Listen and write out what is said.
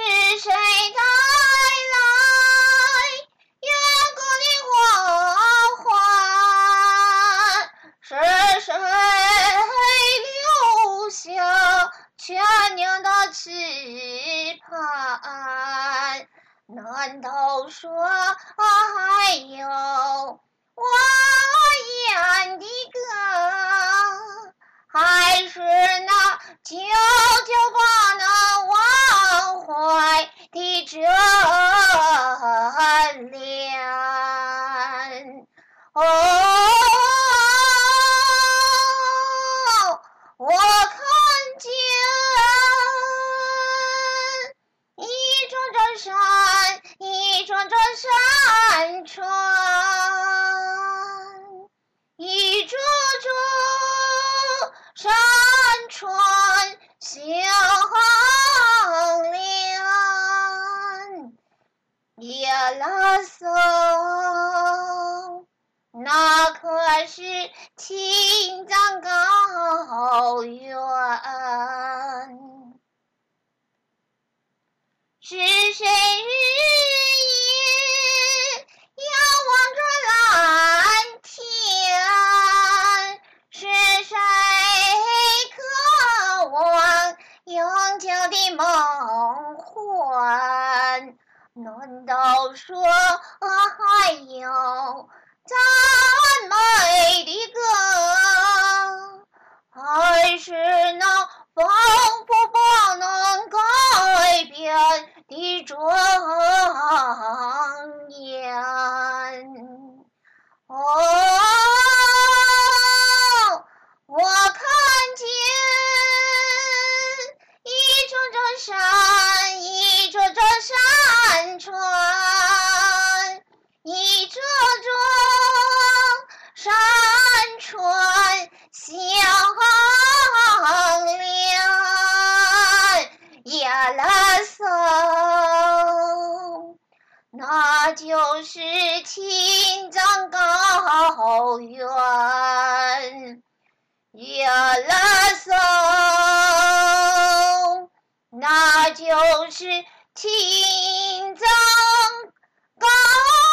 谁带来远古的花环？是谁留下千年的期盼？难道说还有我演的歌，还是那久久不能忘怀的眷恋？哦，我看见一座座山，一座座山川，一座座山川相连。夜来松，那可是青藏高原。是谁日夜遥望着蓝天？是谁渴望永久的梦幻？难道说还有赞美的歌，还是那仿佛不能改变的庄严？哦，我看见一座座山，一座座山川，一座座山川相连。夜来松，那就是青藏高原。夜来松，那就是青藏高原。